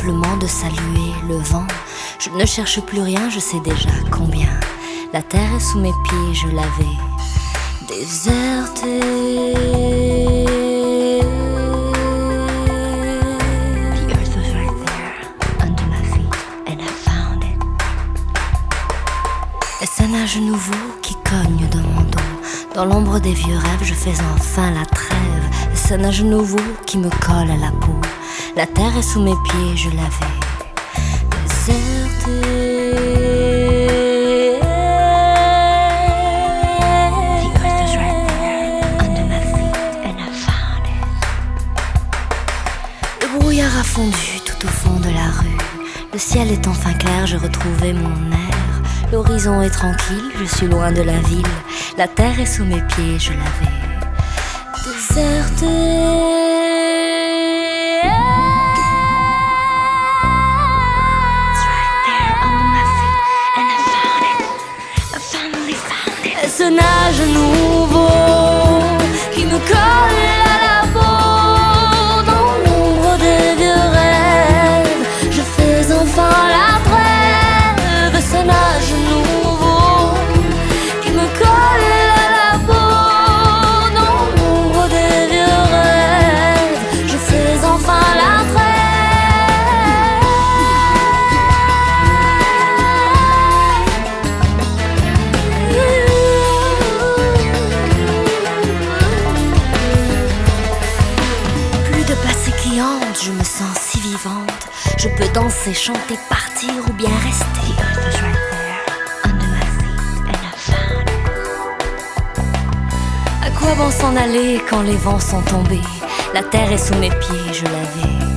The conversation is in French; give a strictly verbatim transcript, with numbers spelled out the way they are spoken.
simplement de saluer le vent. Je ne cherche plus rien, je sais déjà combien. La terre est sous mes pieds, je l'avais désertée. The earth was right there, under my feet, and I found it. Est-ce un âge nouveau qui cogne dans mon dos? Dans l'ombre des vieux rêves, je fais enfin la trêve. Est-ce un âge nouveau qui me colle à la peau? La terre est sous mes pieds, je l'avais désertée. Le brouillard a fondu tout au fond de la rue. Le ciel est enfin clair, j'ai retrouvé mon air. L'horizon est tranquille, je suis loin de la ville. La terre est sous mes pieds, je l'avais désertée. Ce nage nouveau qui me colle à la peau. Dans l'ombre des vieux rêves, je fais enfin la trêve. Ce nage nouveau qui me colle à la peau. Dans l'ombre des vieux rêves, je fais enfin la trêve. Je me sens si vivante. Je peux danser, chanter, partir ou bien rester. The earth was right there, under my feet, and I found it. À quoi bon s'en aller quand les vents sont tombés? La terre est sous mes pieds, je l'avais